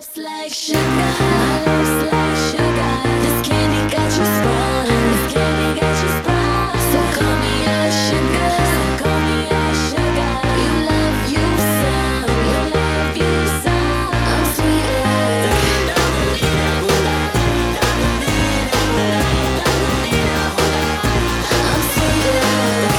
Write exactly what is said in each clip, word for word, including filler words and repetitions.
lips like sugar, my lips like sugar. This candy got you sprung, this candy got you sprung. So call me your sugar, so call me your sugar. You love you some, you love you some. I'm sweet like I'm sweet like I'm sweet like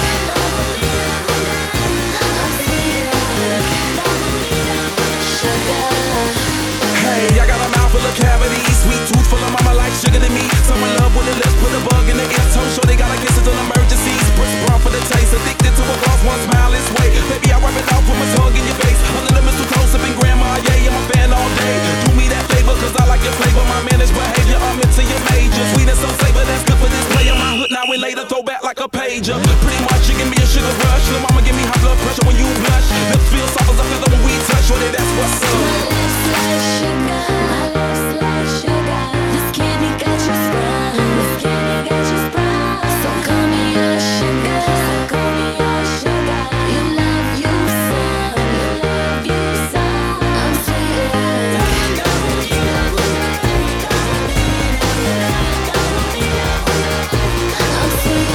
sugar. Hey, I got a mouth full of cavities, sweet tooth full of mama like sugar to me. Someone love with the lips, put a bug in the ear. Toe sure they gotta kiss it on emergencies. Press brown for the taste, addicted to a gloss, one smile is way. Baby, I wipe it off with my tongue in your face. Under the mistletoe, sipping grandma, yeah, I'm a fan all day. Do me that favor, cause I like your flavor. My managed behavior, I'm into your major. Sweet and so savor, that's good for this play on my hood. Now and later, throw back like a pager. Pretty much, you give me a sugar rush. Little mama give me high blood pressure when you blush. Lips feel soft as I feel them when we touch. Shorty, that's what's up. My lips like sugar, my lips like sugar. This candy got you sprung, this candy got you sprung. So call me your sugar, so call me your sugar. You love you some, you love you some. I'm sweet like I'm sweet like I'm sweet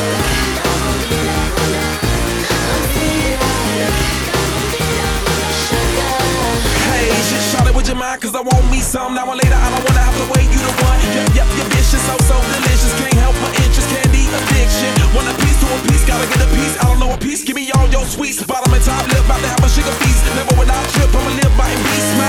like sugar. Hey, just shot it with your mind, cause I want me some. Now or later, I don't wanna have to wait, you the one. Yep, yep, you're vicious, so, so delicious. Can't help my interest, candy addiction. Want a piece to a piece, gotta get a piece. I don't know a piece, give me all your sweets. Bottom and top lip, about to have a sugar feast. Never without trip, I'ma live by beast.